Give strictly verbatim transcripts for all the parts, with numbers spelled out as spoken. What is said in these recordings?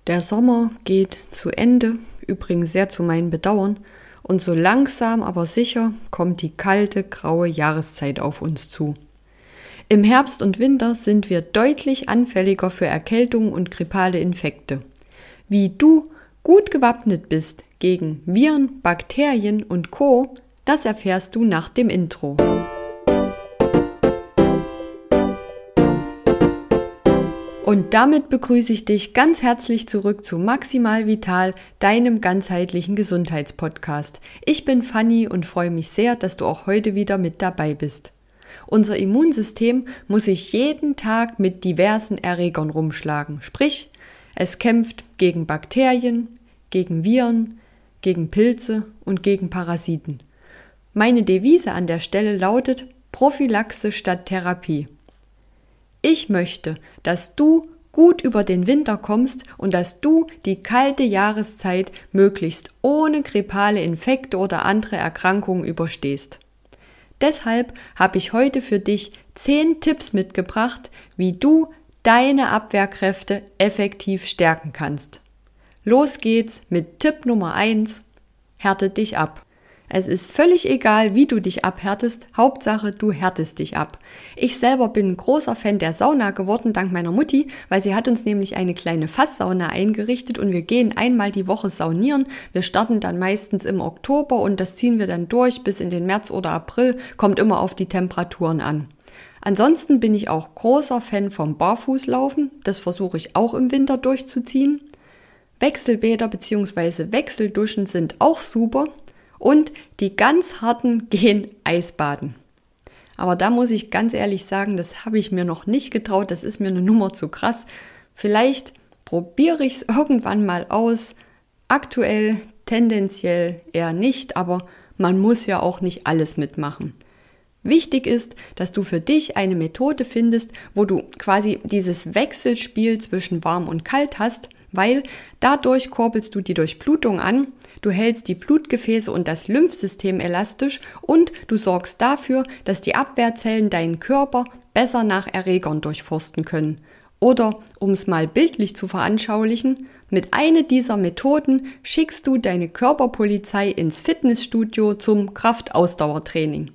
Der Sommer geht zu Ende, übrigens sehr zu meinem Bedauern, und so langsam aber sicher kommt die kalte, graue Jahreszeit auf uns zu. Im Herbst und Winter sind wir deutlich anfälliger für Erkältungen und grippale Infekte. Wie du gut gewappnet bist gegen Viren, Bakterien und Co., das erfährst du nach dem Intro. Und damit begrüße ich dich ganz herzlich zurück zu Maximal Vital, deinem ganzheitlichen Gesundheitspodcast. Ich bin Fanny und freue mich sehr, dass du auch heute wieder mit dabei bist. Unser Immunsystem muss sich jeden Tag mit diversen Erregern rumschlagen. Sprich, es kämpft gegen Bakterien, gegen Viren, gegen Pilze und gegen Parasiten. Meine Devise an der Stelle lautet Prophylaxe statt Therapie. Ich möchte, dass du gut über den Winter kommst und dass du die kalte Jahreszeit möglichst ohne grippale Infekte oder andere Erkrankungen überstehst. Deshalb habe ich heute für dich zehn Tipps mitgebracht, wie du deine Abwehrkräfte effektiv stärken kannst. Los geht's mit Tipp Nummer eins: Härte dich ab. Es ist völlig egal, wie du dich abhärtest, Hauptsache du härtest dich ab. Ich selber bin ein großer Fan der Sauna geworden, dank meiner Mutti, weil sie hat uns nämlich eine kleine Fasssauna eingerichtet und wir gehen einmal die Woche saunieren. Wir starten dann meistens im Oktober und das ziehen wir dann durch bis in den März oder April, kommt immer auf die Temperaturen an. Ansonsten bin ich auch großer Fan vom Barfußlaufen, das versuche ich auch im Winter durchzuziehen. Wechselbäder bzw. Wechselduschen sind auch super. Und die ganz harten gehen Eisbaden. Aber da muss ich ganz ehrlich sagen, das habe ich mir noch nicht getraut, das ist mir eine Nummer zu krass. Vielleicht probiere ich es irgendwann mal aus. Aktuell tendenziell eher nicht, aber man muss ja auch nicht alles mitmachen. Wichtig ist, dass du für dich eine Methode findest, wo du quasi dieses Wechselspiel zwischen warm und kalt hast, weil dadurch kurbelst du die Durchblutung an, du hältst die Blutgefäße und das Lymphsystem elastisch und du sorgst dafür, dass die Abwehrzellen deinen Körper besser nach Erregern durchforsten können. Oder, um es mal bildlich zu veranschaulichen, mit einer dieser Methoden schickst du deine Körperpolizei ins Fitnessstudio zum Kraftausdauertraining.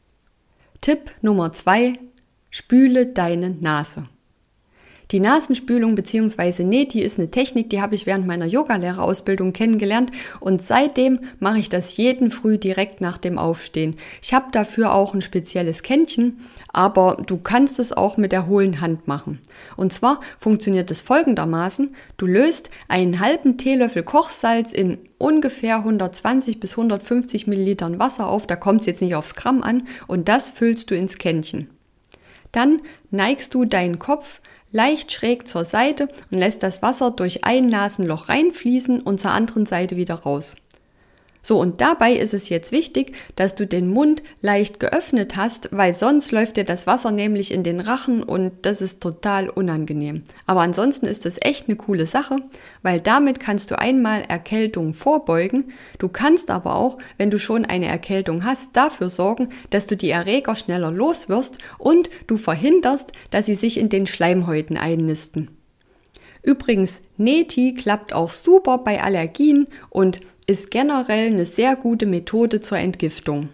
Tipp Nummer zwei: Spüle deine Nase. Die Nasenspülung bzw. Neti ist eine Technik, die habe ich während meiner Yogalehrerausbildung kennengelernt und seitdem mache ich das jeden Früh direkt nach dem Aufstehen. Ich habe dafür auch ein spezielles Kännchen, aber du kannst es auch mit der hohlen Hand machen. Und zwar funktioniert es folgendermaßen: Du löst einen halben Teelöffel Kochsalz in ungefähr hundertzwanzig bis hundertfünfzig Millilitern Wasser auf, da kommt es jetzt nicht aufs Gramm an, und das füllst du ins Kännchen. Dann neigst du deinen Kopf leicht schräg zur Seite und lässt das Wasser durch ein Nasenloch reinfließen und zur anderen Seite wieder raus. So, und dabei ist es jetzt wichtig, dass du den Mund leicht geöffnet hast, weil sonst läuft dir das Wasser nämlich in den Rachen und das ist total unangenehm. Aber ansonsten ist das echt eine coole Sache, weil damit kannst du einmal Erkältung vorbeugen. Du kannst aber auch, wenn du schon eine Erkältung hast, dafür sorgen, dass du die Erreger schneller los wirst und du verhinderst, dass sie sich in den Schleimhäuten einnisten. Übrigens, Neti klappt auch super bei Allergien und ist generell eine sehr gute Methode zur Entgiftung.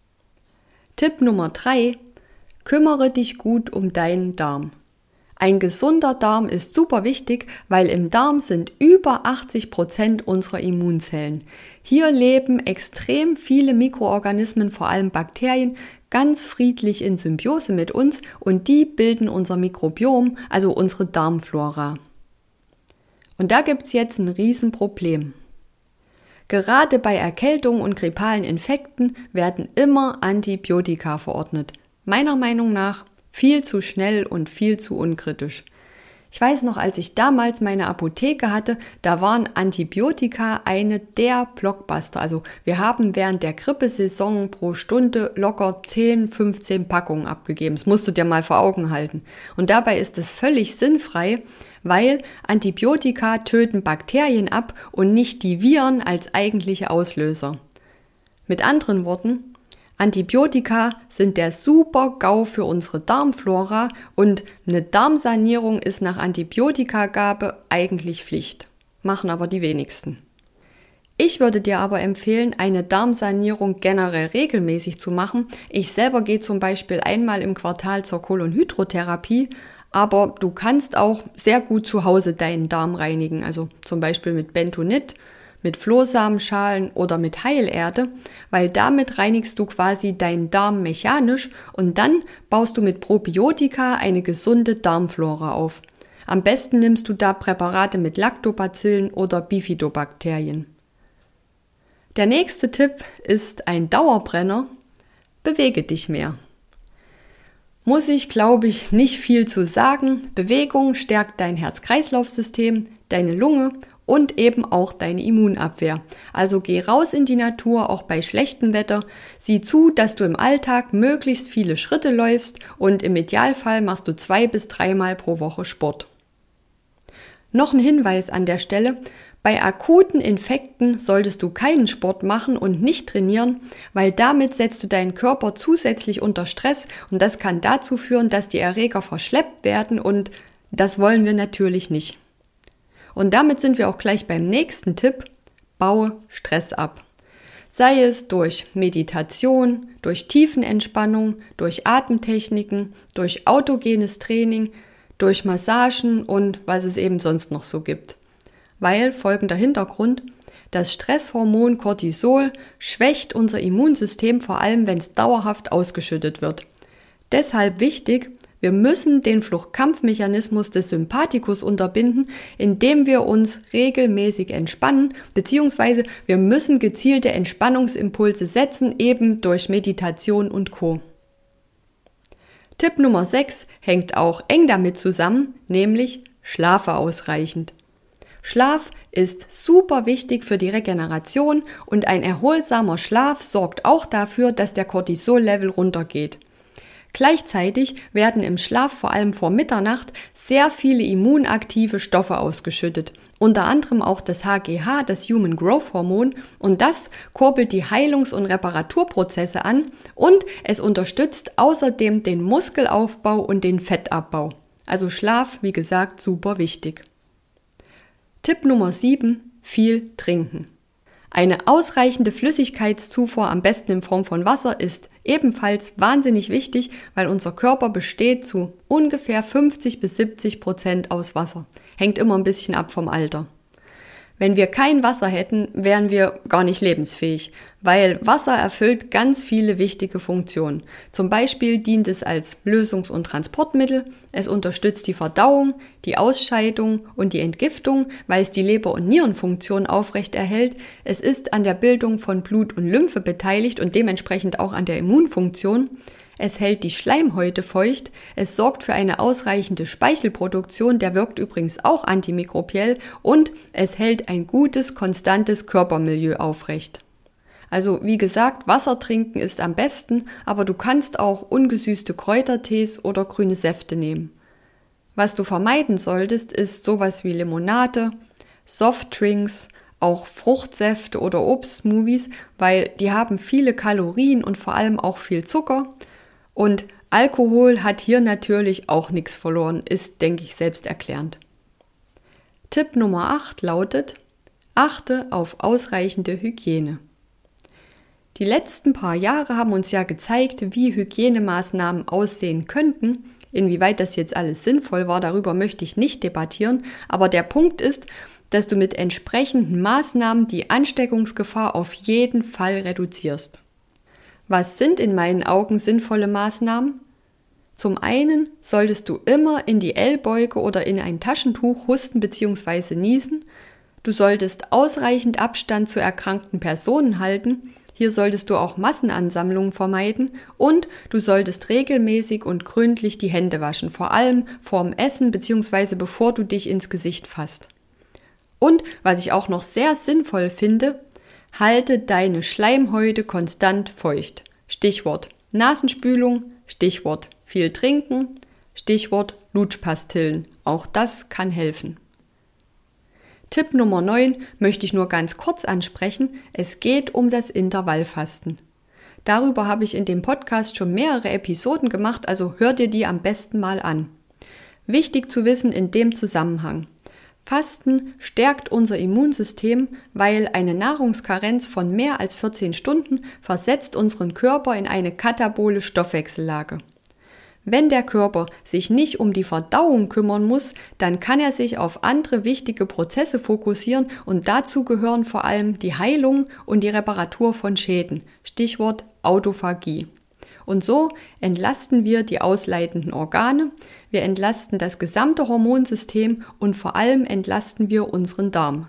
Tipp Nummer drei: Kümmere dich gut um deinen Darm. Ein gesunder Darm ist super wichtig, weil im Darm sind über achtzig Prozent unserer Immunzellen. Hier leben extrem viele Mikroorganismen, vor allem Bakterien, ganz friedlich in Symbiose mit uns und die bilden unser Mikrobiom, also unsere Darmflora. Und da gibt es jetzt ein Riesenproblem. Gerade bei Erkältungen und grippalen Infekten werden immer Antibiotika verordnet. Meiner Meinung nach viel zu schnell und viel zu unkritisch. Ich weiß noch, als ich damals meine Apotheke hatte, da waren Antibiotika eine der Blockbuster. Also wir haben während der Grippesaison pro Stunde locker zehn, fünfzehn Packungen abgegeben. Das musst du dir mal vor Augen halten. Und dabei ist es völlig sinnfrei, weil Antibiotika töten Bakterien ab und nicht die Viren als eigentliche Auslöser. Mit anderen Worten, Antibiotika sind der Super-GAU für unsere Darmflora und eine Darmsanierung ist nach Antibiotikagabe eigentlich Pflicht. machen aber die wenigsten. Ich würde dir aber empfehlen, eine Darmsanierung generell regelmäßig zu machen. Ich selber gehe zum Beispiel einmal im Quartal zur Kolonhydrotherapie, aber du kannst auch sehr gut zu Hause deinen Darm reinigen, also zum Beispiel mit Bentonit, mit Flohsamenschalen oder mit Heilerde, weil damit reinigst du quasi deinen Darm mechanisch und dann baust du mit Probiotika eine gesunde Darmflora auf. Am besten nimmst du da Präparate mit Lactobacillen oder Bifidobakterien. Der nächste Tipp ist ein Dauerbrenner: Bewege dich mehr. Muss ich, glaube ich, nicht viel zu sagen. Bewegung stärkt dein Herz-Kreislauf-System, deine Lunge und eben auch deine Immunabwehr. Also geh raus in die Natur, auch bei schlechtem Wetter. Sieh zu, dass du im Alltag möglichst viele Schritte läufst und im Idealfall machst du zwei bis dreimal pro Woche Sport. Noch ein Hinweis an der Stelle: Bei akuten Infekten solltest du keinen Sport machen und nicht trainieren, weil damit setzt du deinen Körper zusätzlich unter Stress und das kann dazu führen, dass die Erreger verschleppt werden und das wollen wir natürlich nicht. Und damit sind wir auch gleich beim nächsten Tipp: Baue Stress ab. Sei es durch Meditation, durch Tiefenentspannung, durch Atemtechniken, durch autogenes Training, durch Massagen und was es eben sonst noch so gibt. Weil folgender Hintergrund: Das Stresshormon Cortisol schwächt unser Immunsystem, vor allem wenn es dauerhaft ausgeschüttet wird. Deshalb wichtig: Wir müssen den Fluchtkampfmechanismus des Sympathikus unterbinden, indem wir uns regelmäßig entspannen, beziehungsweise wir müssen gezielte Entspannungsimpulse setzen, eben durch Meditation und Co. Tipp Nummer sechs hängt auch eng damit zusammen, nämlich schlafe ausreichend. Schlaf ist super wichtig für die Regeneration und ein erholsamer Schlaf sorgt auch dafür, dass der Cortisol-Level runtergeht. Gleichzeitig werden im Schlaf vor allem vor Mitternacht sehr viele immunaktive Stoffe ausgeschüttet, unter anderem auch das H G H, das Human Growth Hormon, und das kurbelt die Heilungs- und Reparaturprozesse an und es unterstützt außerdem den Muskelaufbau und den Fettabbau. Also Schlaf, wie gesagt, super wichtig. Tipp Nummer sieben: Viel trinken. Eine ausreichende Flüssigkeitszufuhr, am besten in Form von Wasser, ist ebenfalls wahnsinnig wichtig, weil unser Körper besteht zu ungefähr fünfzig bis siebzig Prozent aus Wasser. Hängt immer ein bisschen ab vom Alter. Wenn wir kein Wasser hätten, wären wir gar nicht lebensfähig, weil Wasser erfüllt ganz viele wichtige Funktionen. Zum Beispiel dient es als Lösungs- und Transportmittel, es unterstützt die Verdauung, die Ausscheidung und die Entgiftung, weil es die Leber- und Nierenfunktion aufrechterhält. Es ist an der Bildung von Blut und Lymphe beteiligt und dementsprechend auch an der Immunfunktion. Es hält die Schleimhäute feucht, es sorgt für eine ausreichende Speichelproduktion, der wirkt übrigens auch antimikrobiell, und es hält ein gutes, konstantes Körpermilieu aufrecht. Also wie gesagt, Wasser trinken ist am besten, aber du kannst auch ungesüßte Kräutertees oder grüne Säfte nehmen. Was du vermeiden solltest, ist sowas wie Limonade, Softdrinks, auch Fruchtsäfte oder Obstsmoothies, weil die haben viele Kalorien und vor allem auch viel Zucker. Und Alkohol hat hier natürlich auch nichts verloren, ist, denke ich, selbsterklärend. Tipp Nummer acht lautet: Achte auf ausreichende Hygiene. Die letzten paar Jahre haben uns ja gezeigt, wie Hygienemaßnahmen aussehen könnten. Inwieweit das jetzt alles sinnvoll war, darüber möchte ich nicht debattieren, aber der Punkt ist, dass du mit entsprechenden Maßnahmen die Ansteckungsgefahr auf jeden Fall reduzierst. Was sind in meinen Augen sinnvolle Maßnahmen? Zum einen solltest du immer in die Ellbeuge oder in ein Taschentuch husten bzw. niesen. Du solltest ausreichend Abstand zu erkrankten Personen halten. Hier solltest du auch Massenansammlungen vermeiden und du solltest regelmäßig und gründlich die Hände waschen, vor allem vorm Essen bzw. bevor du dich ins Gesicht fasst. Und was ich auch noch sehr sinnvoll finde: Halte deine Schleimhäute konstant feucht. Stichwort Nasenspülung, Stichwort viel trinken, Stichwort Lutschpastillen. Auch das kann helfen. Tipp Nummer neun möchte ich nur ganz kurz ansprechen. Es geht um das Intervallfasten. Darüber habe ich in dem Podcast schon mehrere Episoden gemacht, also hör dir die am besten mal an. Wichtig zu wissen in dem Zusammenhang: Fasten stärkt unser Immunsystem, weil eine Nahrungskarenz von mehr als vierzehn Stunden versetzt unseren Körper in eine katabole Stoffwechsellage. Wenn der Körper sich nicht um die Verdauung kümmern muss, dann kann er sich auf andere wichtige Prozesse fokussieren und dazu gehören vor allem die Heilung und die Reparatur von Schäden, Stichwort Autophagie. Und so entlasten wir die ausleitenden Organe, wir entlasten das gesamte Hormonsystem und vor allem entlasten wir unseren Darm.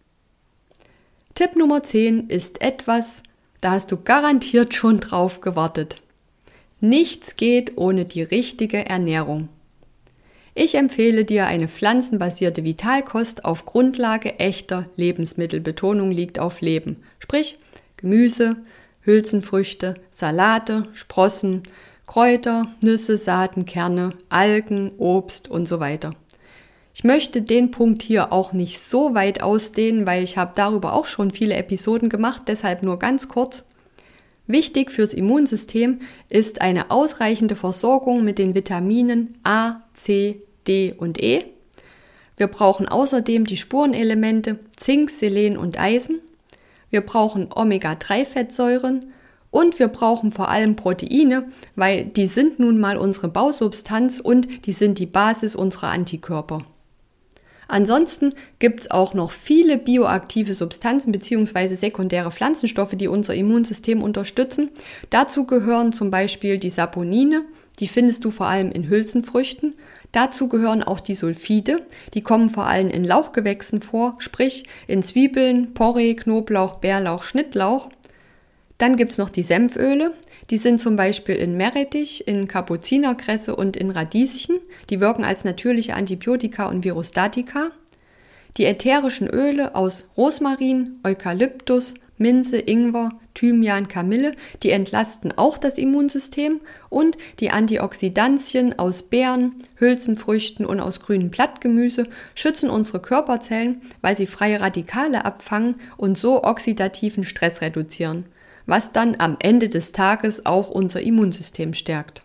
Tipp Nummer zehn ist etwas, da hast du garantiert schon drauf gewartet. Nichts geht ohne die richtige Ernährung. Ich empfehle dir eine pflanzenbasierte Vitalkost auf Grundlage echter Lebensmittel. Betonung liegt auf Leben. Sprich Gemüse, Hülsenfrüchte, Salate, Sprossen, Kräuter, Nüsse, Saaten, Kerne, Algen, Obst und so weiter. Ich möchte den Punkt hier auch nicht so weit ausdehnen, weil ich habe darüber auch schon viele Episoden gemacht, deshalb nur ganz kurz. Wichtig fürs Immunsystem ist eine ausreichende Versorgung mit den Vitaminen A, C, D und E. Wir brauchen außerdem die Spurenelemente Zink, Selen und Eisen. Wir brauchen Omega drei Fettsäuren und wir brauchen vor allem Proteine, weil die sind nun mal unsere Bausubstanz und die sind die Basis unserer Antikörper. Ansonsten gibt es auch noch viele bioaktive Substanzen bzw. sekundäre Pflanzenstoffe, die unser Immunsystem unterstützen. Dazu gehören zum Beispiel die Saponine, die findest du vor allem in Hülsenfrüchten. Dazu gehören auch die Sulfide, die kommen vor allem in Lauchgewächsen vor, sprich in Zwiebeln, Porree, Knoblauch, Bärlauch, Schnittlauch. Dann gibt es noch die Senföle, die sind zum Beispiel in Meerrettich, in Kapuzinerkresse und in Radieschen. Die wirken als natürliche Antibiotika und Virostatika. Die ätherischen Öle aus Rosmarin, Eukalyptus, Minze, Ingwer, Thymian, Kamille, die entlasten auch das Immunsystem und die Antioxidantien aus Beeren, Hülsenfrüchten und aus grünem Blattgemüse schützen unsere Körperzellen, weil sie freie Radikale abfangen und so oxidativen Stress reduzieren, was dann am Ende des Tages auch unser Immunsystem stärkt.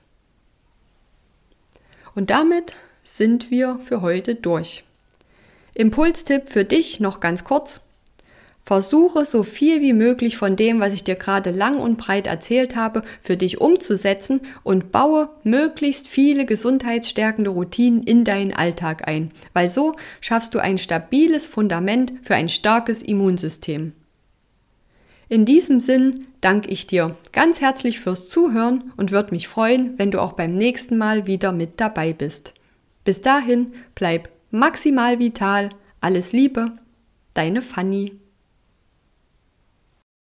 Und damit sind wir für heute durch. Impulstipp für dich noch ganz kurz. Versuche so viel wie möglich von dem, was ich dir gerade lang und breit erzählt habe, für dich umzusetzen und baue möglichst viele gesundheitsstärkende Routinen in deinen Alltag ein, weil so schaffst du ein stabiles Fundament für ein starkes Immunsystem. In diesem Sinn danke ich dir ganz herzlich fürs Zuhören und würde mich freuen, wenn du auch beim nächsten Mal wieder mit dabei bist. Bis dahin, bleib maximal vital. Alles Liebe, deine Fanny.